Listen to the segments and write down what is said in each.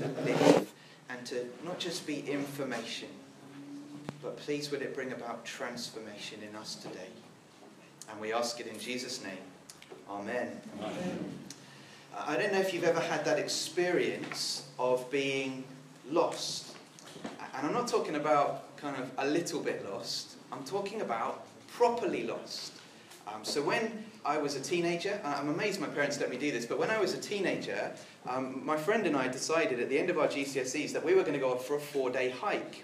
live and to not just be information, but please would it bring about transformation in us today. And we ask it in Jesus' name. Amen. Amen. I don't know if you've ever had that experience of being lost. And I'm not talking about kind of a little bit lost. I'm talking about properly lost. So when I was a teenager, I'm amazed my parents let me do this, but when I was a teenager, my friend and I decided at the end of our GCSEs that we were going to go off for a 4-day hike.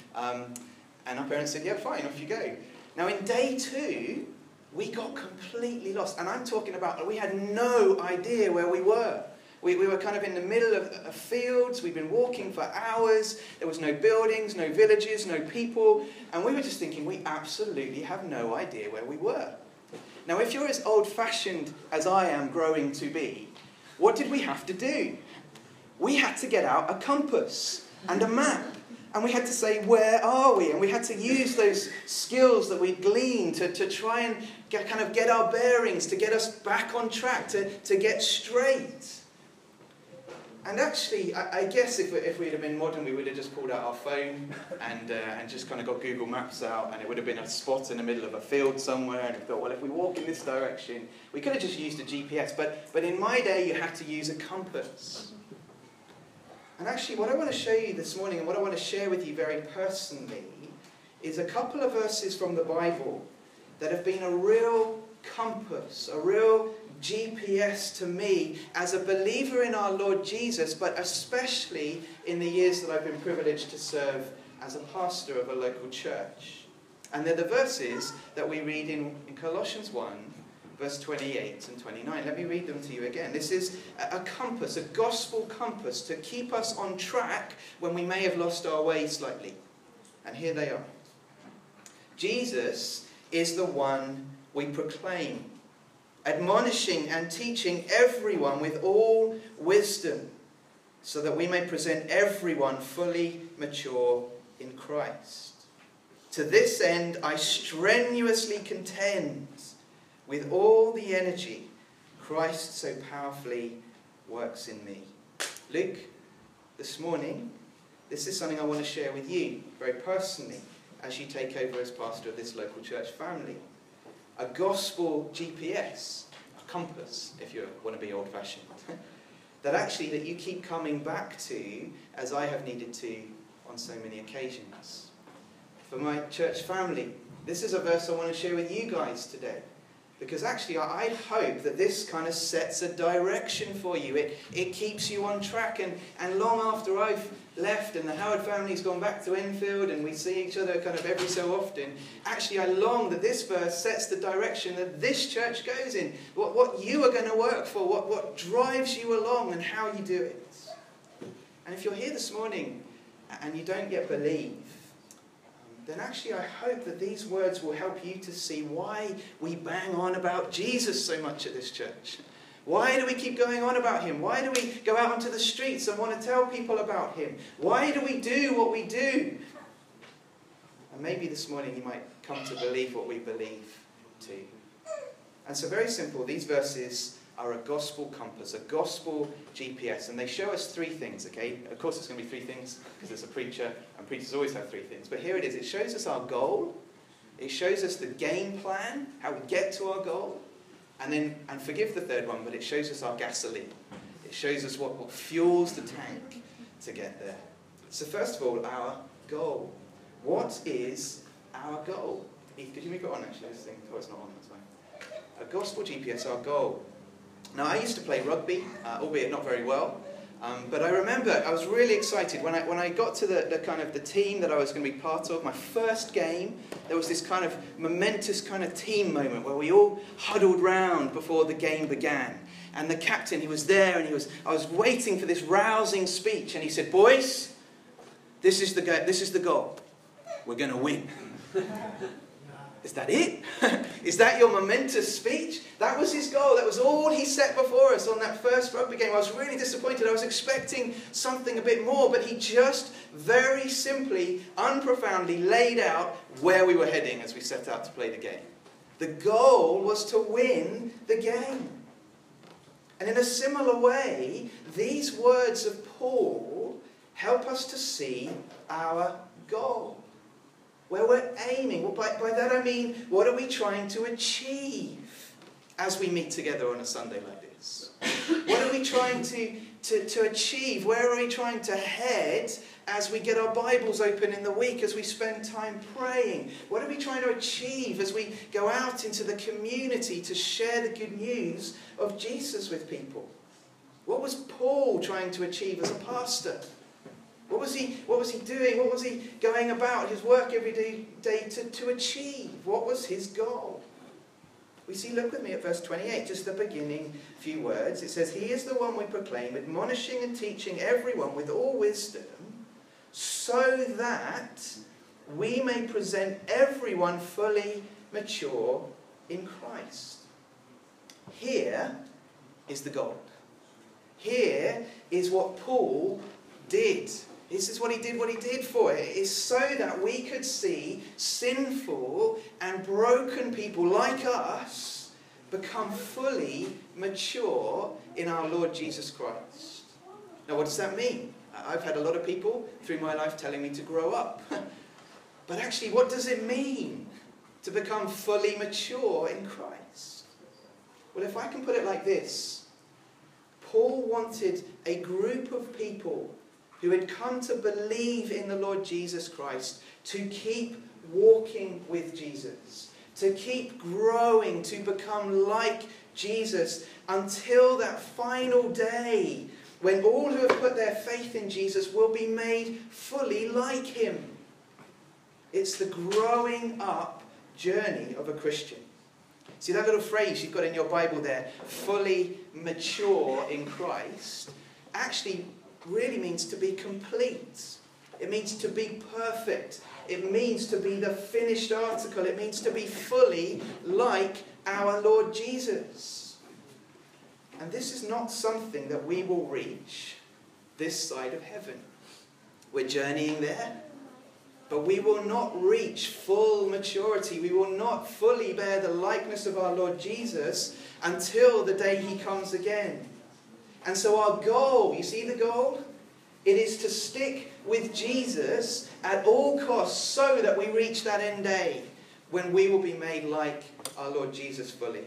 And our parents said, yeah, fine, off you go. Now in day 2, we got completely lost. And I'm talking about, we had no idea where we were. We were kind of in the middle of fields. We'd been walking for hours. There was no buildings, no villages, no people. And we were just thinking, we absolutely have no idea where we were. Now, if you're as old-fashioned as I am growing to be, what did we have to do? We had to get out a compass and a map. And we had to say, where are we? And we had to use those skills that we'd gleaned to try and get our bearings, to get us back on track, to get straight. And actually, I guess if we'd have been modern, we would have just pulled out our phone and just kind of got Google Maps out, and it would have been a spot in the middle of a field somewhere, and we thought, well, if we walk in this direction, we could have just used a GPS. But in my day, you had to use a compass. And actually, what I want to show you this morning, and what I want to share with you very personally, is a couple of verses from the Bible that have been a real compass, a real GPS to me as a believer in our Lord Jesus, but especially in the years that I've been privileged to serve as a pastor of a local church. And they're the verses that we read in Colossians 1, verse 28 and 29. Let me read them to you again. This is a compass, a gospel compass to keep us on track when we may have lost our way slightly. And here they are. Jesus is the one we proclaim, admonishing and teaching everyone with all wisdom, so that we may present everyone fully mature in Christ. To this end, I strenuously contend with all the energy Christ so powerfully works in me. Luke, this morning, this is something I want to share with you very personally as you take over as pastor of this local church family. A gospel GPS, a compass, if you want to be old-fashioned, that you keep coming back to as I have needed to on so many occasions. For my church family, this is a verse I want to share with you guys today. Because actually, I hope that this kind of sets a direction for you. It keeps you on track. And long after I've left and the Howard family's gone back to Enfield and we see each other kind of every so often, actually I long that this verse sets the direction that this church goes in. What you are going to work for, what drives you along and how you do it. And if you're here this morning and you don't yet believe, then actually I hope that these words will help you to see why we bang on about Jesus so much at this church. Why do we keep going on about him? Why do we go out onto the streets and want to tell people about him? Why do we do what we do? And maybe this morning you might come to believe what we believe too. And so very simple, these verses are a gospel compass, a gospel GPS, and they show us 3 things, okay? Of course it's going to be 3 things, because it's a preacher, and preachers always have 3 things. But here it is. It shows us our goal. It shows us the game plan, how we get to our goal. And forgive the 3rd one, but it shows us our gasoline. It shows us what fuels the tank to get there. So first of all, our goal. What is our goal? Heath, could you make it on, actually? This thing, oh, it's not on, that's fine. A gospel GPS, our goal. Now, I used to play rugby, albeit not very well, but I remember I was really excited when I got to the team that I was going to be part of. My first game, there was this kind of momentous kind of team moment where we all huddled round before the game began. And the captain, he was there, and I was waiting for this rousing speech, and he said, "Boys, this is the goal. We're going to win." Is that it? Is that your momentous speech? That was his goal. That was all he set before us on that first rugby game. I was really disappointed. I was expecting something a bit more, but he just very simply, unprofoundly laid out where we were heading as we set out to play the game. The goal was to win the game. And in a similar way, these words of Paul help us to see our goal, where we're aiming. Well, by that I mean, what are we trying to achieve as we meet together on a Sunday like this? What are we trying to achieve? Where are we trying to head as we get our Bibles open in the week, as we spend time praying? What are we trying to achieve as we go out into the community to share the good news of Jesus with people? What was Paul trying to achieve as a pastor? What was he doing? What was he going about his work every day to achieve? What was his goal? We see, look with me at verse 28, just the beginning few words. It says, "He is the one we proclaim, admonishing and teaching everyone with all wisdom, so that we may present everyone fully mature in Christ." Here is the goal. Here is what Paul did. This is what he did for it. It is so that we could see sinful and broken people like us become fully mature in our Lord Jesus Christ. Now, what does that mean? I've had a lot of people through my life telling me to grow up. But actually, what does it mean to become fully mature in Christ? Well, if I can put it like this, Paul wanted a group of people who had come to believe in the Lord Jesus Christ to keep walking with Jesus, to keep growing, to become like Jesus until that final day when all who have put their faith in Jesus will be made fully like him. It's the growing up journey of a Christian. See that little phrase you've got in your Bible there, fully mature in Christ, actually really means to be complete. It means to be perfect. It means to be the finished article. It means to be fully like our Lord Jesus. And this is not something that we will reach this side of heaven. We're journeying there, but we will not reach full maturity. We will not fully bear the likeness of our Lord Jesus until the day he comes again. And so our goal, you see the goal? It is to stick with Jesus at all costs so that we reach that end day when we will be made like our Lord Jesus fully.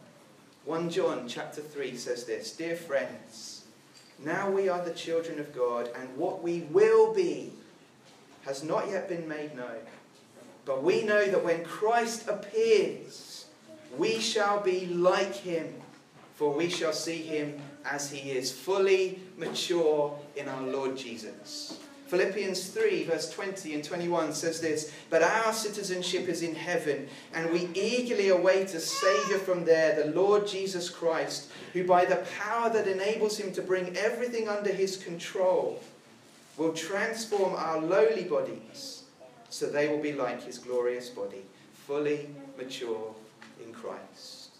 1 John chapter 3 says this, "Dear friends, now we are the children of God, and what we will be has not yet been made known. But we know that when Christ appears, we shall be like him, for we shall see him as he is, fully mature in our Lord Jesus." Philippians 3 verse 20 and 21 says this, "But our citizenship is in heaven, and we eagerly await a Saviour from there, the Lord Jesus Christ, who by the power that enables him to bring everything under his control will transform our lowly bodies so they will be like his glorious body, fully mature in Christ."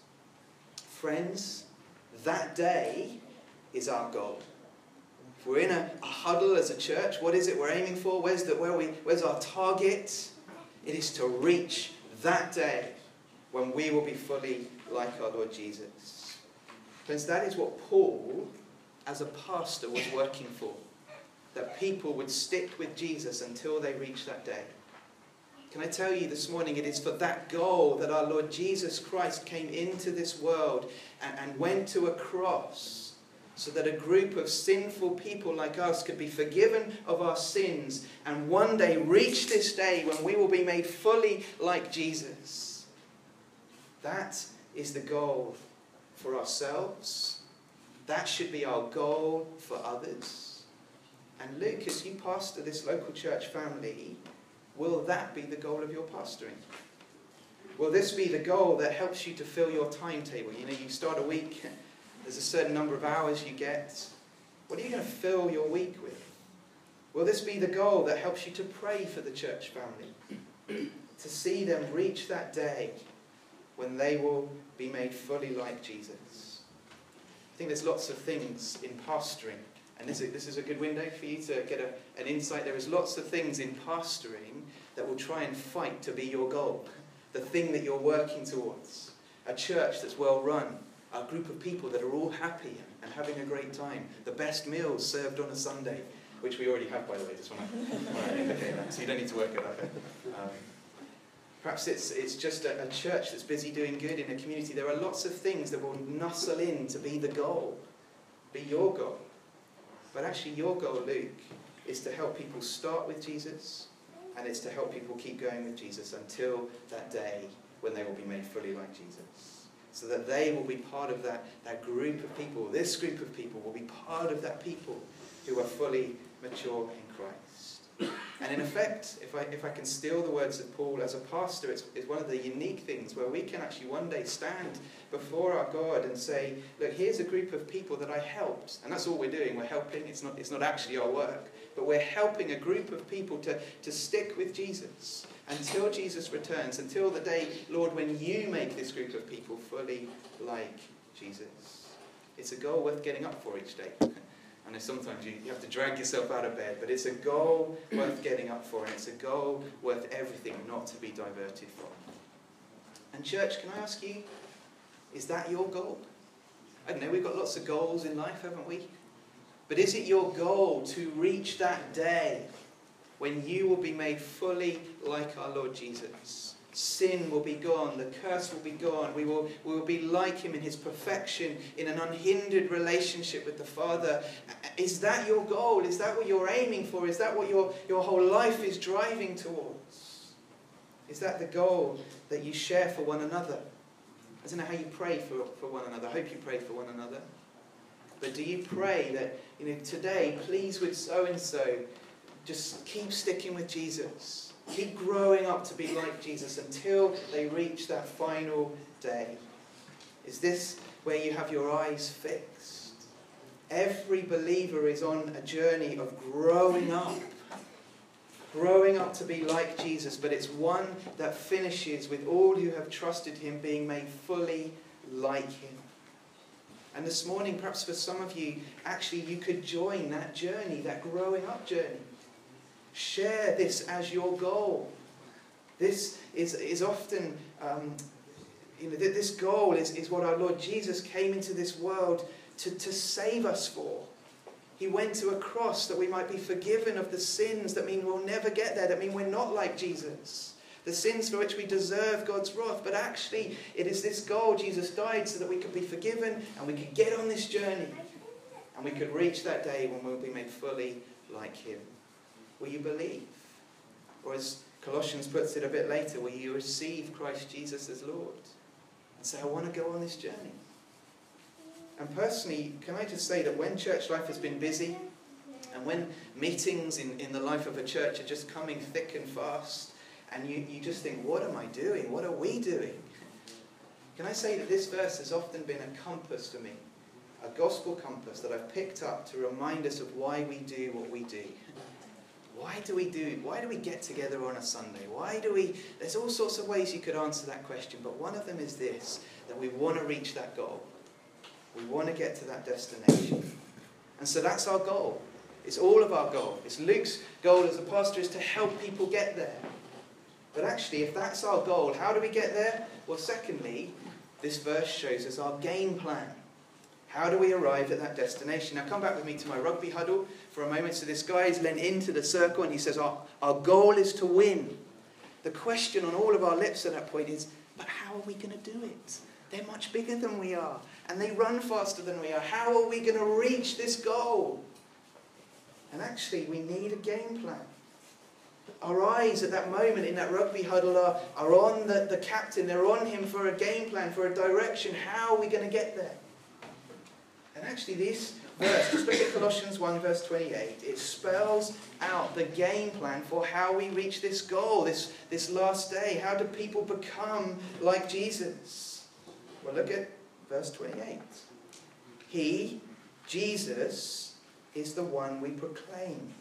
Friends, that day is our goal. If we're in a huddle as a church, what is it we're aiming for? Where's our target? It is to reach that day when we will be fully like our Lord Jesus. Friends, that is what Paul, as a pastor, was working for. That people would stick with Jesus until they reach that day. Can I tell you this morning, it is for that goal that our Lord Jesus Christ came into this world and went to a cross, so that a group of sinful people like us could be forgiven of our sins and one day reach this day when we will be made fully like Jesus. That is the goal for ourselves. That should be our goal for others. And Luke, as you pastor this local church family, will that be the goal of your pastoring? Will this be the goal that helps you to fill your timetable? You know, you start a week, there's a certain number of hours you get. What are you going to fill your week with? Will this be the goal that helps you to pray for the church family? To see them reach that day when they will be made fully like Jesus? I think there's lots of things in pastoring. And this is a good window for you to get an insight. There is lots of things in pastoring that will try and fight to be your goal. The thing that you're working towards. A church that's well run. A group of people that are all happy and having a great time. The best meals served on a Sunday. which we already have, by the way, just want to indicate that, so you don't need to work it out. Perhaps it's just a church that's busy doing good in a community. There are lots of things that will nuzzle in to be the goal, be your goal. But actually your goal, Luke, is to help people start with Jesus, and it's to help people keep going with Jesus until that day when they will be made fully like Jesus. So that they will be part of that group of people. This group of people will be part of that people who are fully mature in Christ. And in effect, if I can steal the words of Paul, as a pastor, it's one of the unique things where we can actually one day stand before our God and say, look, here's a group of people that I helped. And that's all we're doing, we're helping. It's not actually our work. But we're helping a group of people to stick with Jesus until Jesus returns, until the day, Lord, when you make this group of people fully like Jesus. It's a goal worth getting up for each day. I know sometimes you have to drag yourself out of bed, but it's a goal worth getting up for, and it's a goal worth everything not to be diverted from. And church, can I ask you, is that your goal? I don't know, we've got lots of goals in life, haven't we? But is it your goal to reach that day when you will be made fully like our Lord Jesus? Sin will be gone, the curse will be gone, we will be like him in his perfection, in an unhindered relationship with the Father. Is that your goal? Is that what you're aiming for? Is that what your whole life is driving towards? Is that the goal that you share for one another? I don't know how you pray for one another. I hope you pray for one another. But do you pray that, today, please would so-and-so just keep sticking with Jesus? Keep growing up to be like Jesus until they reach that final day. Is this where you have your eyes fixed? Every believer is on a journey of growing up to be like Jesus, but it's one that finishes with all who have trusted him being made fully like him. And this morning, perhaps for some of you, actually you could join that journey, that growing up journey. Share this as your goal. This is often, this goal is what our Lord Jesus came into this world to save us for. He went to a cross that we might be forgiven of the sins that mean we'll never get there, that mean we're not like Jesus. The sins for which we deserve God's wrath. But actually, it is this goal. Jesus died so that we could be forgiven and we could get on this journey. And we could reach that day when we'll be made fully like him. Will you believe? Or as Colossians puts it a bit later, will you receive Christ Jesus as Lord? And say, I want to go on this journey. And personally, can I just say that when church life has been busy, and when meetings in the life of a church are just coming thick and fast, and you just think, what am I doing? What are we doing? Can I say that this verse has often been a compass for me, a gospel compass that I've picked up to remind us of why we do what we do. Why do we get together on a Sunday? There's all sorts of ways you could answer that question, but one of them is this, that we want to reach that goal. We want to get to that destination. And so that's our goal. It's all of our goal. It's Luke's goal as a pastor is to help people get there. But actually, if that's our goal, how do we get there? Well, secondly, this verse shows us our game plan. How do we arrive at that destination? Now come back with me to my rugby huddle for a moment. So this guy is lent into the circle and he says, our goal is to win. The question on all of our lips at that point is, but how are we going to do it? They're much bigger than we are. And they run faster than we are. How are we going to reach this goal? And actually, we need a game plan. Our eyes at that moment in that rugby huddle are on the captain. They're on him for a game plan, for a direction. How are we going to get there? And actually this verse, just look at Colossians 1 verse 28. It spells out the game plan for how we reach this goal, this last day. How do people become like Jesus? Well, look at verse 28. He, Jesus, is the one we proclaim,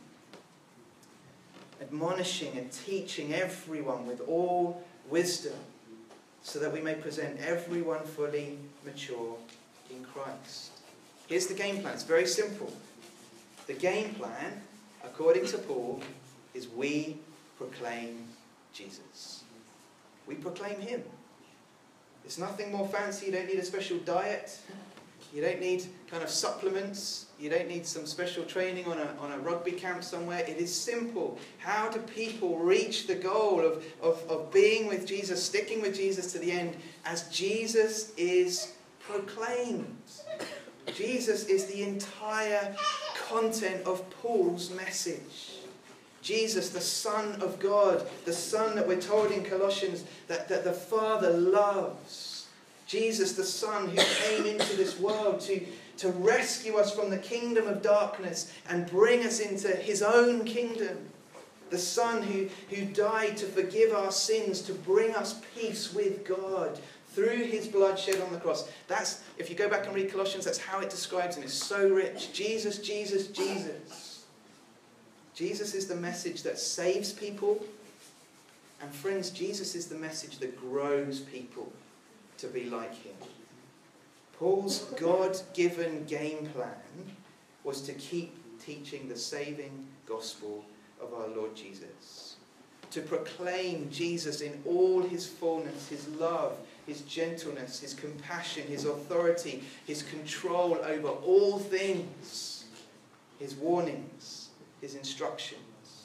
admonishing and teaching everyone with all wisdom, so that we may present everyone fully mature in Christ. Here's the game plan. It's very simple. The game plan, according to Paul, is we proclaim Jesus. We proclaim him. It's nothing more fancy. You don't need a special diet. You don't need kind of supplements. You don't need some special training on a rugby camp somewhere. It is simple. How do people reach the goal of being with Jesus, sticking with Jesus to the end, as Jesus is proclaimed? Jesus is the entire content of Paul's message. Jesus, the Son of God, the Son that we're told in Colossians that the Father loves. Jesus, the Son who came into this world to rescue us from the kingdom of darkness and bring us into his own kingdom. The Son who died to forgive our sins, to bring us peace with God through his blood shed on the cross. That's, if you go back and read Colossians, that's how it describes him. It's so rich. Jesus, Jesus, Jesus. Jesus is the message that saves people. And friends, Jesus is the message that grows people to be like him. Paul's God-given game plan was to keep teaching the saving gospel of our Lord Jesus. To proclaim Jesus in all his fullness, his love, his gentleness, his compassion, his authority, his control over all things, his warnings, his instructions.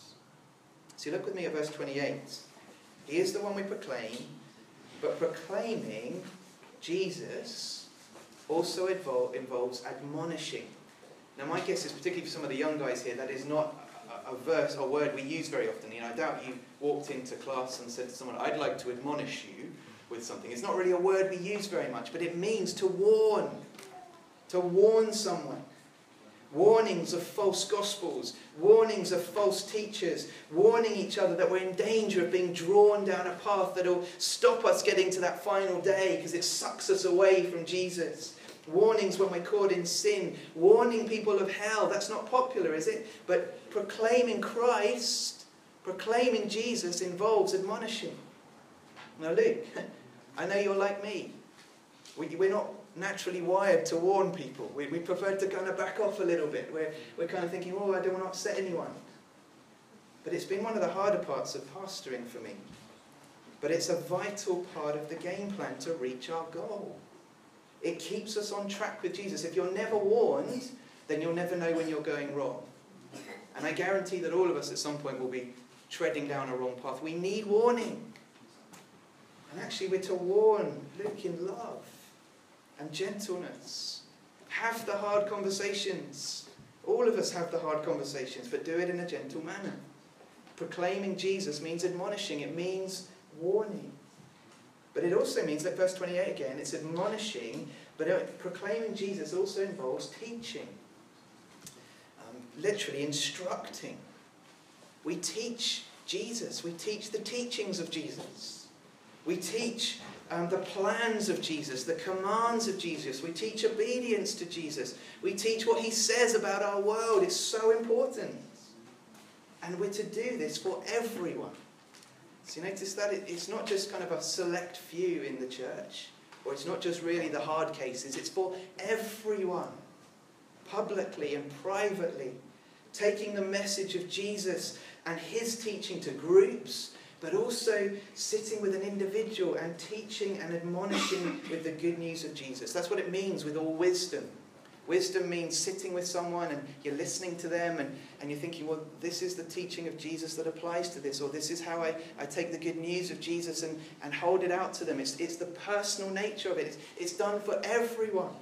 So look with me at verse 28. He is the one we proclaim, but proclaiming Jesus also involves admonishing. Now my guess is, particularly for some of the young guys here, that is not a verse or word we use very often. I doubt you walked into class and said to someone, I'd like to admonish you with something. It's not really a word we use very much, but it means to warn someone. Warnings of false gospels, warnings of false teachers, warning each other that we're in danger of being drawn down a path that will stop us getting to that final day because it sucks us away from Jesus. Warnings when we're caught in sin, warning people of hell. That's not popular, is it? But proclaiming Christ, proclaiming Jesus involves admonishing. Now Luke, I know you're like me. We're not naturally wired to warn people. We prefer to kind of back off a little bit. We're kind of thinking, oh, I don't want to upset anyone. But it's been one of the harder parts of pastoring for me. But it's a vital part of the game plan to reach our goal. It keeps us on track with Jesus. If you're never warned, then you'll never know when you're going wrong. And I guarantee that all of us at some point will be treading down a wrong path. We need warning. And actually we're to warn, Luke, in love and gentleness. Have the hard conversations. All of us have the hard conversations, but do it in a gentle manner. Proclaiming Jesus means admonishing. It means warning. But it also means, like verse 28 again, it's admonishing, but proclaiming Jesus also involves teaching. Literally instructing. We teach Jesus. We teach the teachings of Jesus. We teach the plans of Jesus, the commands of Jesus. We teach obedience to Jesus. We teach what he says about our world. It's so important. And we're to do this for everyone. So you notice that it's not just kind of a select few in the church, or it's not just really the hard cases. It's for everyone, publicly and privately, taking the message of Jesus and his teaching to groups, but also sitting with an individual and teaching and admonishing with the good news of Jesus. That's what it means with all wisdom. Wisdom means sitting with someone and you're listening to them and you're thinking, well, this is the teaching of Jesus that applies to this, or this is how I take the good news of Jesus and hold it out to them. It's the personal nature of it. It's done for everyone.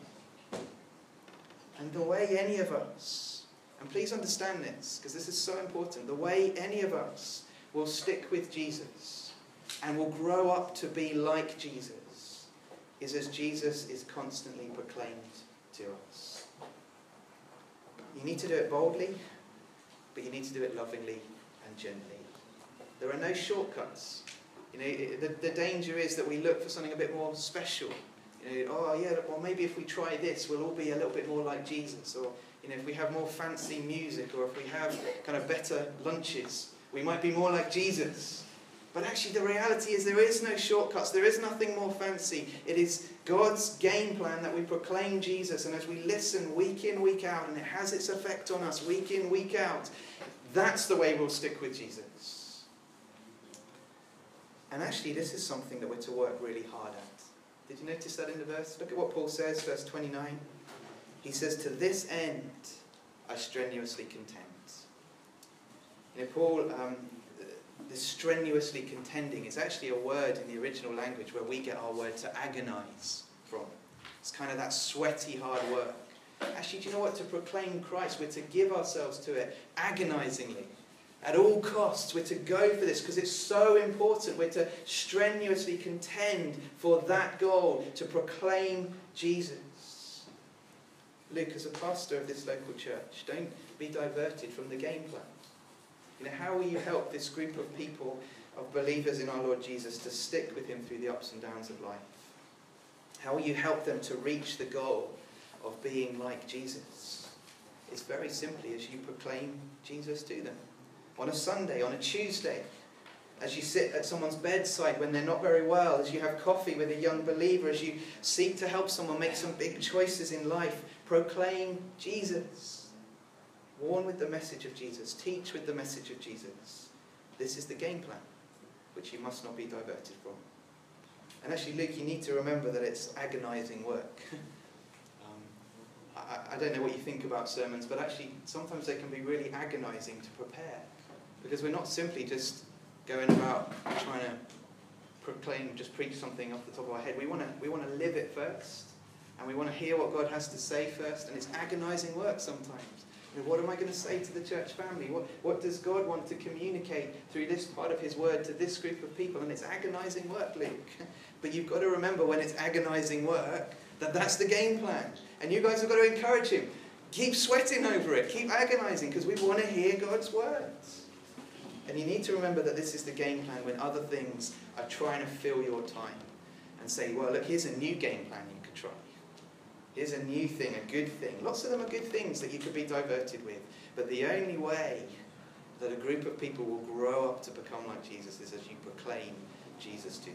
And the way any of us, and please understand this, because this is so important, the way any of us will stick with Jesus and will grow up to be like Jesus is as Jesus is constantly proclaimed to us. You need to do it boldly, but you need to do it lovingly and gently. There are no shortcuts. The danger is that we look for something a bit more special. Oh yeah, well maybe if we try this, we'll all be a little bit more like Jesus. Or if we have more fancy music, or if we have kind of better lunches, we might be more like Jesus. But actually the reality is there is no shortcuts. There is nothing more fancy. It is God's game plan that we proclaim Jesus. And as we listen week in, week out, and it has its effect on us week in, week out, that's the way we'll stick with Jesus. And actually this is something that we're to work really hard at. Did you notice that in the verse? Look at what Paul says, verse 29. He says, to this end I strenuously contend. You know, Paul, this strenuously contending is actually a word in the original language where we get our word to agonize from. It's kind of that sweaty, hard work. Actually, do you know what? To proclaim Christ, we're to give ourselves to it agonizingly. At all costs, we're to go for this because it's so important. We're to strenuously contend for that goal, to proclaim Jesus. Luke, as a pastor of this local church, don't be diverted from the game plan. You know, how will you help this group of people, of believers in our Lord Jesus, to stick with him through the ups and downs of life? How will you help them to reach the goal of being like Jesus? It's very simply as you proclaim Jesus to them. On a Sunday, on a Tuesday, as you sit at someone's bedside when they're not very well, as you have coffee with a young believer, as you seek to help someone make some big choices in life, proclaim Jesus. Warn with the message of Jesus. Teach with the message of Jesus. This is the game plan, which you must not be diverted from. And actually, Luke, you need to remember that it's agonizing work. I don't know what you think about sermons, but actually sometimes they can be really agonizing to prepare. Because we're not simply just going about trying to proclaim, just preach something off the top of our head. We want to live it first. And we want to hear what God has to say first. And it's agonizing work sometimes. You know, what am I going to say to the church family? What does God want to communicate through this part of his word to this group of people? And it's agonizing work, Luke. But you've got to remember when it's agonizing work, that's the game plan. And you guys have got to encourage him. Keep sweating over it. Keep agonizing because we want to hear God's words. And you need to remember that this is the game plan when other things are trying to fill your time. And say, well, look, here's a new game plan you could try. Here's a new thing, a good thing. Lots of them are good things that you could be diverted with. But the only way that a group of people will grow up to become like Jesus is as you proclaim Jesus to them.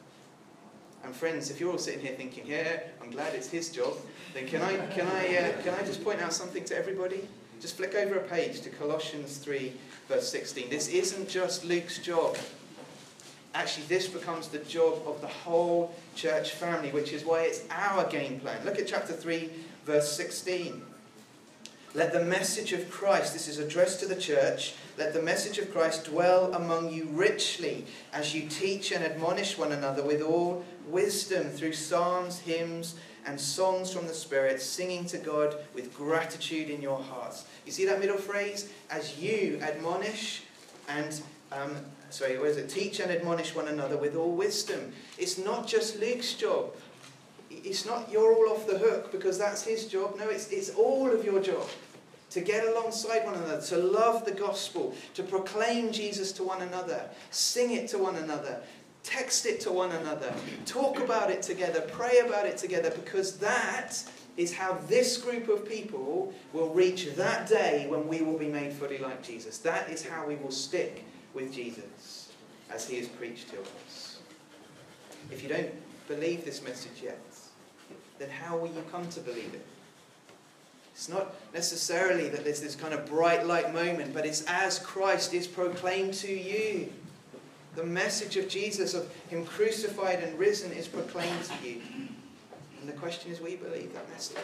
And friends, if you're all sitting here thinking, yeah, I'm glad it's his job, then can I just point out something to everybody? Just flick over a page to Colossians 3, verse 16. This isn't just Luke's job. Actually, this becomes the job of the whole church family, which is why it's our game plan. Look at chapter 3, verse 16. Let the message of Christ, this is addressed to the church, let the message of Christ dwell among you richly as you teach and admonish one another with all wisdom through psalms, hymns, and songs from the Spirit, singing to God with gratitude in your hearts. You see that middle phrase? As you admonish and teach and admonish one another with all wisdom. It's not just Luke's job. It's not you're all off the hook because that's his job. No, it's all of your job. To get alongside one another, to love the gospel, to proclaim Jesus to one another, sing it to one another, text it to one another, talk about it together, pray about it together, because that is how this group of people will reach that day when we will be made fully like Jesus. That is how we will stick with Jesus as he is preached to us. If you don't believe this message yet, then how will you come to believe it? It's not necessarily that there's this kind of bright light moment, but it's as Christ is proclaimed to you. The message of Jesus, of him crucified and risen, is proclaimed to you. And the question is, will you believe that message?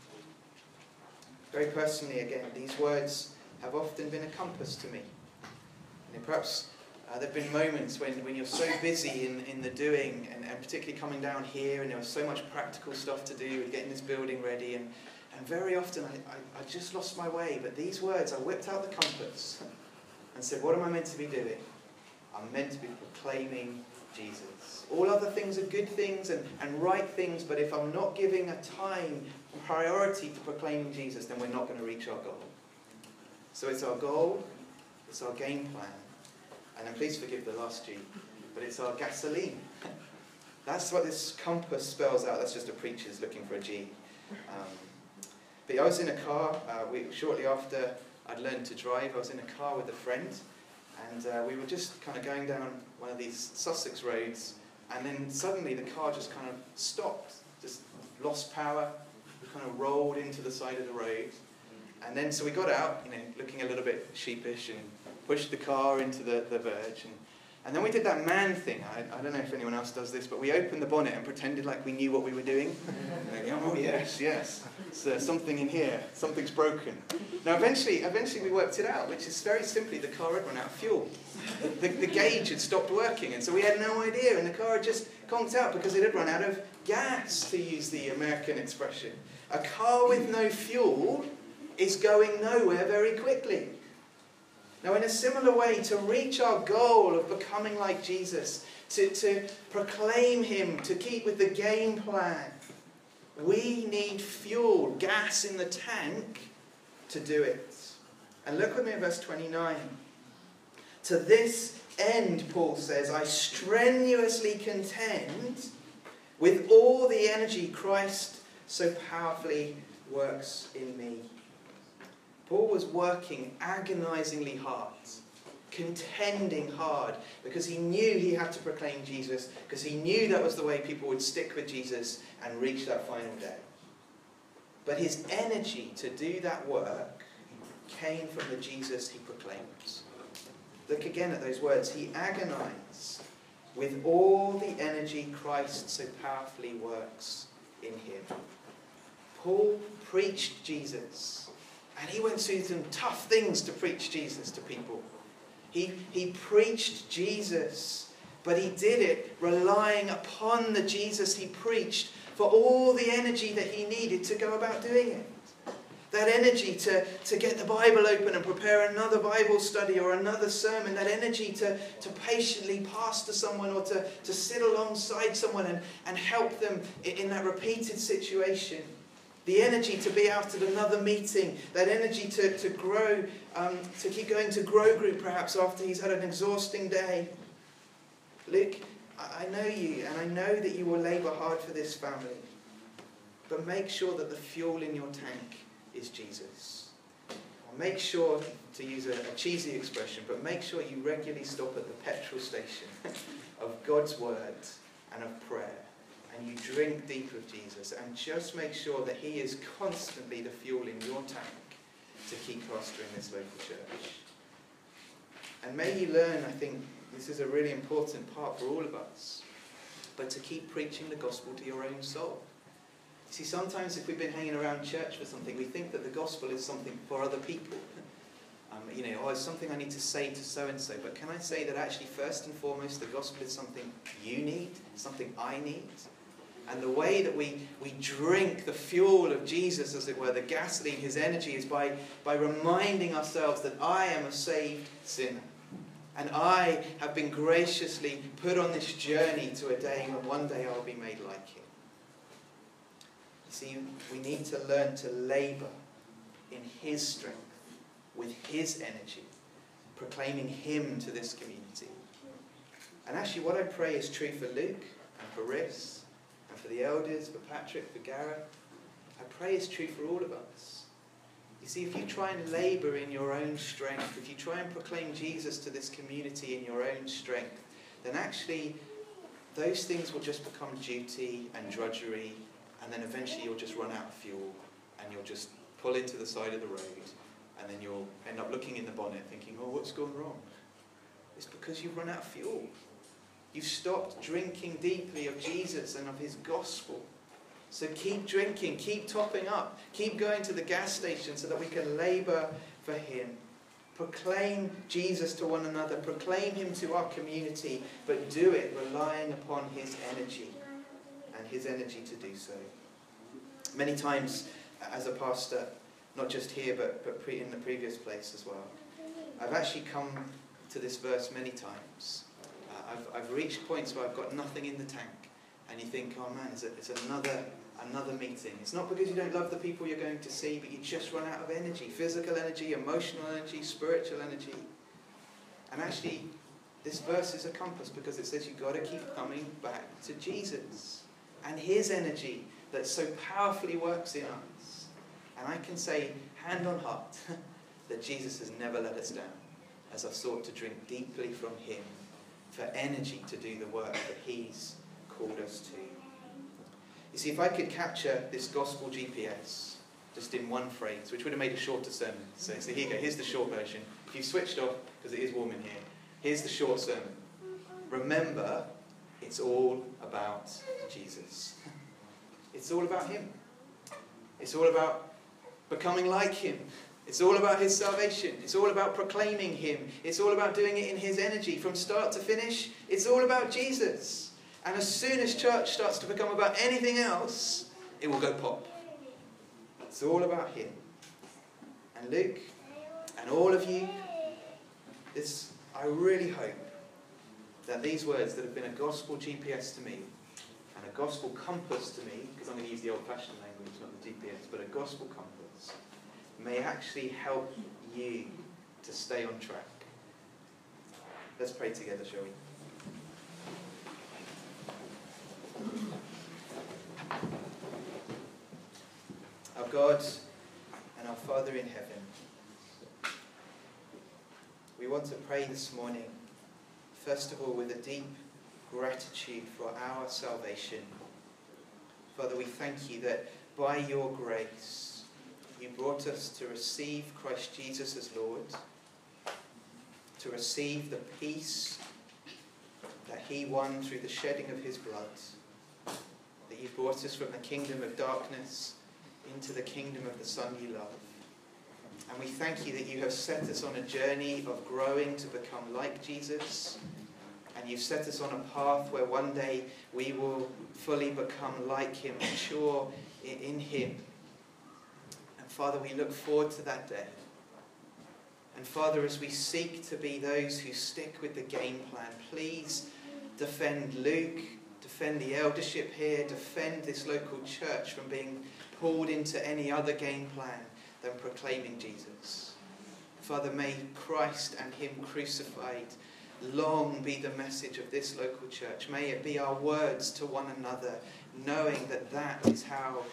Very personally, again, these words have often been a compass to me. And perhaps there have been moments when you're so busy in the doing, and particularly coming down here, and there was so much practical stuff to do with getting this building ready, and very often I just lost my way. But these words, I whipped out the compass and said, what am I meant to be doing? I'm meant to be proclaiming Jesus. All other things are good things and right things, but if I'm not giving a time and priority to proclaiming Jesus, then we're not going to reach our goal. So it's our goal, it's our game plan, and then please forgive the last G, but it's our gasoline. That's what this compass spells out. That's just a preacher's looking for a G. But I was in a car, shortly after I'd learned to drive, I was in a car with a friend, and we were just kind of going down one of these Sussex roads, and then suddenly the car just kind of stopped, just lost power, we kind of rolled into the side of the road, and then so we got out, looking a little bit sheepish, and pushed the car into the verge, And then we did that man thing. I don't know if anyone else does this, but we opened the bonnet and pretended like we knew what we were doing. Oh, yes. So something in here. Something's broken. Now, eventually we worked it out, which is very simply the car had run out of fuel. The gauge had stopped working, and so we had no idea, and the car had just conked out because it had run out of gas, to use the American expression. A car with no fuel is going nowhere very quickly. Now, in a similar way, to reach our goal of becoming like Jesus, to proclaim him, to keep with the game plan, we need fuel, gas in the tank, to do it. And look with me at verse 29. To this end, Paul says, I strenuously contend with all the energy Christ so powerfully works in me. Paul was working agonizingly hard, contending hard, because he knew he had to proclaim Jesus, because he knew that was the way people would stick with Jesus and reach that final day. But his energy to do that work came from the Jesus he proclaims. Look again at those words. He agonized with all the energy Christ so powerfully works in him. Paul preached Jesus. And he went through some tough things to preach Jesus to people. He preached Jesus, but he did it relying upon the Jesus he preached for all the energy that he needed to go about doing it. That energy to get the Bible open and prepare another Bible study or another sermon. That energy to patiently pastor someone or to sit alongside someone and help them in that repeated situation. The energy to be out at another meeting, that energy to grow, to keep going to grow group perhaps after he's had an exhausting day. Luke, I know you, and I know that you will labour hard for this family. But make sure that the fuel in your tank is Jesus. Or make sure, to use a cheesy expression, but make sure you regularly stop at the petrol station of God's word and of prayer. And you drink deep of Jesus, and just make sure that he is constantly the fuel in your tank to keep pastoring this local church. And may you learn, I think this is a really important part for all of us, but to keep preaching the gospel to your own soul. You see, sometimes if we've been hanging around church for something, we think that the gospel is something for other people. It's something I need to say to so-and-so. But can I say that actually, first and foremost, the gospel is something you need, something I need. And the way that we drink the fuel of Jesus, as it were, the gasoline, his energy, is by reminding ourselves that I am a saved sinner. And I have been graciously put on this journey to a day when one day I'll be made like him. You see, we need to learn to labour in his strength, with his energy, proclaiming him to this community. And actually what I pray is true for Luke and for Riss, and for the elders, for Patrick, for Gareth. I pray is true for all of us. You see, if you try and labour in your own strength, if you try and proclaim Jesus to this community in your own strength, then actually those things will just become duty and drudgery, and then eventually you'll just run out of fuel, and you'll just pull into the side of the road, and then you'll end up looking in the bonnet thinking, oh, what's gone wrong? It's because you've run out of fuel. You've stopped drinking deeply of Jesus and of his gospel. So keep drinking, keep topping up, keep going to the gas station so that we can labour for him. Proclaim Jesus to one another, proclaim him to our community, but do it relying upon his energy and his energy to do so. Many times as a pastor, not just here but in the previous place as well, I've actually come to this verse many times. I've reached points where I've got nothing in the tank, and you think, oh man, it's another meeting. It's not because you don't love the people you're going to see, but you just run out of energy, physical energy, emotional energy, spiritual energy. And actually, this verse is a compass because it says you've got to keep coming back to Jesus and his energy that so powerfully works in us. And I can say, hand on heart, that Jesus has never let us down as I've sought to drink deeply from him for energy to do the work that he's called us to. You see, if I could capture this gospel GPS just in one phrase, which would have made a shorter sermon. So here you go, here's the short version. If you've switched off, because it is warm in here, here's the short sermon. remember, it's all about Jesus. It's all about him. It's all about becoming like him. It's all about his salvation. It's all about proclaiming him. It's all about doing it in his energy from start to finish. It's all about Jesus. And as soon as church starts to become about anything else, it will go pop. It's all about him. And Luke, and all of you, I really hope that these words that have been a gospel GPS to me, and a gospel compass to me, because I'm going to use the old-fashioned language, not the GPS, but a gospel compass, may actually help you to stay on track. Let's pray together, shall we? Our God and our Father in heaven, we want to pray this morning, first of all, with a deep gratitude for our salvation. Father, we thank you that by your grace, you brought us to receive Christ Jesus as Lord, to receive the peace that he won through the shedding of his blood, that you brought us from the kingdom of darkness into the kingdom of the Son you love. And we thank you that you have set us on a journey of growing to become like Jesus, and you've set us on a path where one day we will fully become like him, mature in him. And Father, we look forward to that day. And Father, as we seek to be those who stick with the game plan, please defend Luke, defend the eldership here, defend this local church from being pulled into any other game plan than proclaiming Jesus. Father, may Christ and him crucified long be the message of this local church. May it be our words to one another, knowing that that is how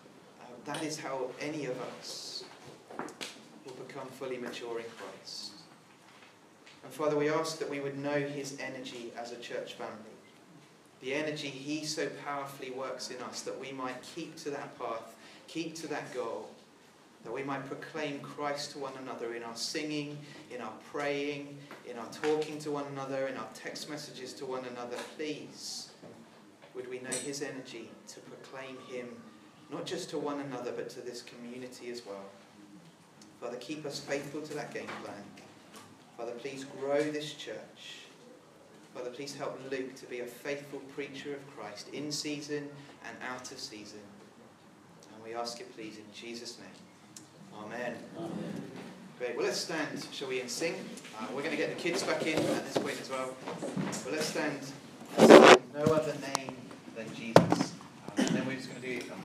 any of us will become fully mature in Christ. And Father, we ask that we would know his energy as a church family, the energy he so powerfully works in us, that we might keep to that path, keep to that goal, that we might proclaim Christ to one another in our singing, in our praying, in our talking to one another, in our text messages to one another. Please, would we know his energy to proclaim him, not just to one another, but to this community as well. Father, keep us faithful to that game plan. Father, please grow this church. Father, please help Luke to be a faithful preacher of Christ in season and out of season. And we ask it, please, in Jesus' name. Amen. Amen. Great. Well, let's stand, shall we, and sing. We're going to get the kids back in at this point as well. But let's stand. No other name than Jesus. And then we're just going to do